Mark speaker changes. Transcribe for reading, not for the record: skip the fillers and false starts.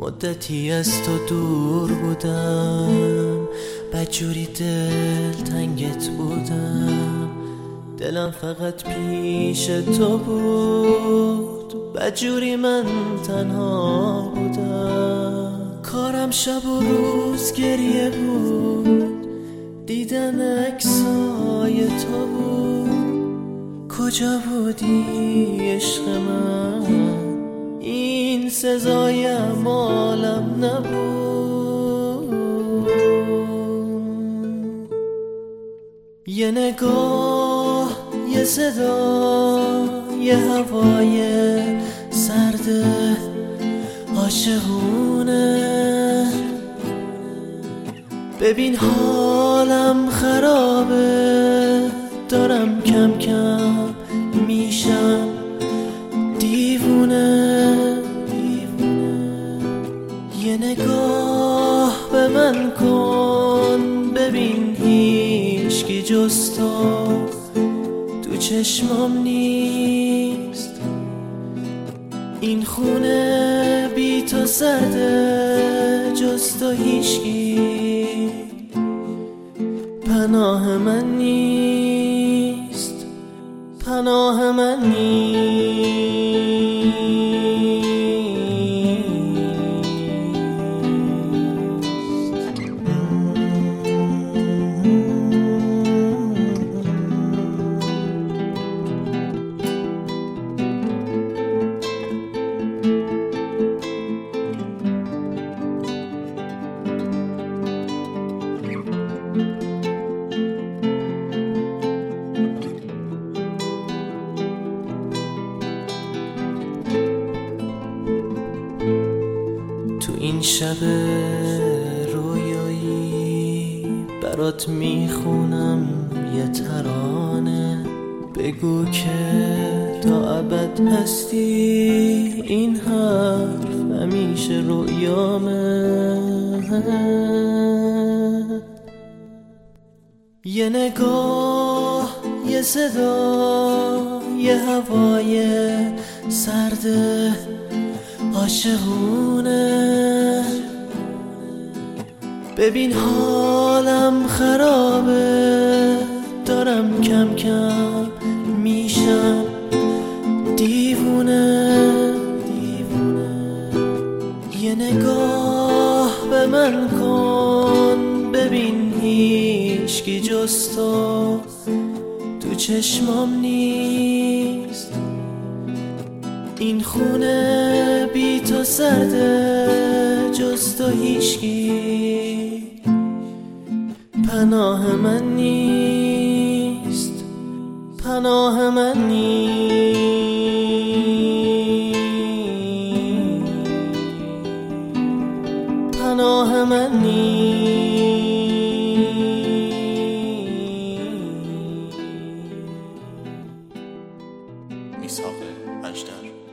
Speaker 1: مدتی از تو دور بودم، بدجوری دل تنگت بودم، دلم فقط پیش تو بود، بدجوری من تنها بودم. کارم شب و روز گریه بود، دیدن عکسای تو بود. کجا بودی عشق من؟ این سزای اعمالم نبود. یه نگاه، یه صدا، یه هوای سرد عاشقونه. ببین حالم خرابه، دارم کم کم میشم دیوونه. یه نگاه به من کن، ببین هیچکی جز تو چشمام نیست. این خونه بی تو سرده، جز تو هیچکی پناه من نیست، پناه من نیست. تو این شب رویایی برات میخونم یه ترانه. بگو که تا ابد هستی، این حرف همیشه رویامه. یه نگاه، یه صدا، یه هوای سرد عاشقونه. ببین حالم خرابه، دارم کم کم میشم دیوونه. یه نگاه به من کن، ببین هیچکی جز تو چشمام نیست. این خونه بی تو سرده، جز تو هیچکی پناه من نیست، پناه من نیست، پناه من نیست.
Speaker 2: میثاق اژدر.